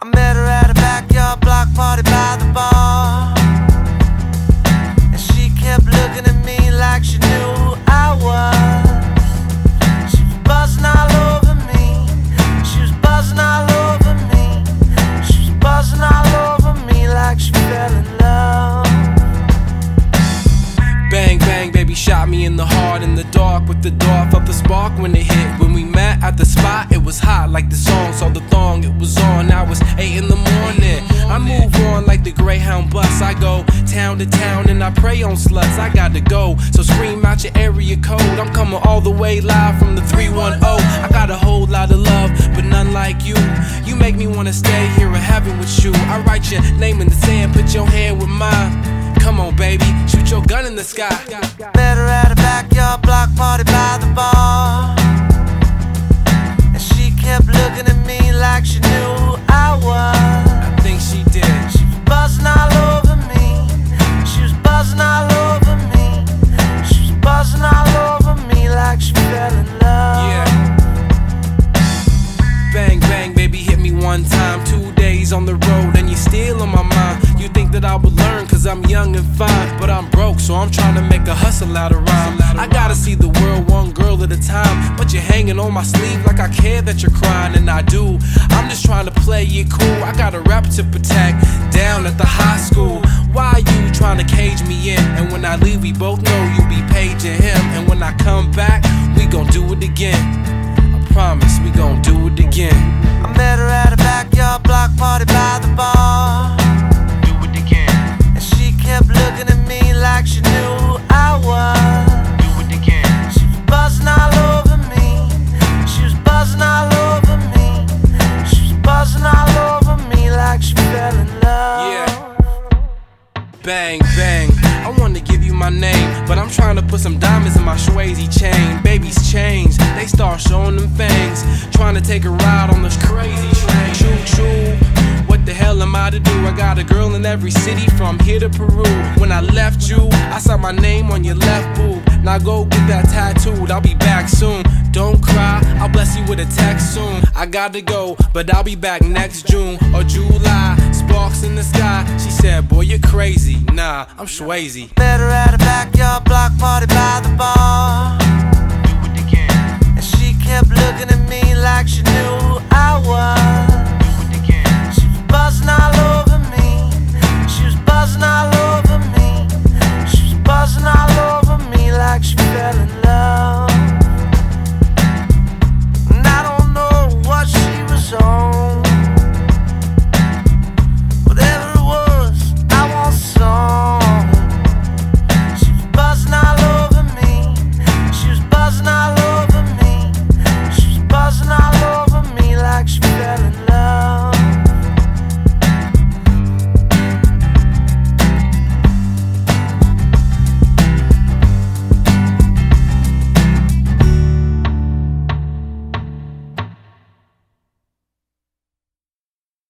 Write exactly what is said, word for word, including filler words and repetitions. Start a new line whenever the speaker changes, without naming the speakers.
I met her at a backyard block party by the bar, and she kept looking at me like she knew who I was. She was buzzing all over me, she was buzzing all over me, she was buzzing all over me like she fell in love.
Bang, bang, baby shot me in the heart in the dark with the door. Felt the spark when it hit. When we met at the spot, it was hot like the song. Saw the thong, it was on. Now it's eight in the morning. I move on like the Greyhound bus. I go town to town and I prey on sluts. I got to go, so scream out your area code. I'm coming all the way live from the three one zero. I got a whole lot of love, but none like you. You make me wanna stay here in heaven with you. I write your name in the sand, put your hand with mine. Come on, baby, shoot your gun in the sky.
Met her at a backyard block party by the bar, and she kept looking at me like she knew who I was.
I think she did.
She was buzzing all over me, she was buzzing all over me, she was buzzing all over me like she fell in love.
Yeah. Bang, bang, baby, hit me one time. Two days on the road and you're still on my mind. You think that I would learn cause I'm young and fine, but I'm broke, so I'm trying to make a hustle out of rhyme. I gotta see the world one girl at a time, but you're hanging on my sleeve like I care that you're crying, and I do. I'm just trying to play it cool. I got a rep to protect down at the high school. Why you trying to cage me in? And when I leave, we both know you be paging him. And when I come back, we gon' do it again. I promise we gon' do it again.
I met her at a backyard block party by the bar, kept looking at me like she knew who I was.
Do it again.
She was buzzing all over me, she was buzzing all over me, she was buzzing all over me like she fell in love.
Yeah. Bang, bang, I wanna give you my name, but I'm trying to put some diamonds in my Swayze chain. Babies change, they start showing them fangs, trying to take a ride on this crazy train. Choo choo. What the hell am I to do? I got a girl in every city from here to Peru. When I left you, I saw my name on your left boob. Now go get that tattooed, I'll be back soon. Don't cry, I'll bless you with a text soon. I gotta go, but I'll be back next June or July. Sparks in the sky, she said, boy, you're crazy. Nah, I'm Swayze.
Met her at a backyard block party by the bar,
Do it again.
and she kept looking at me like she knew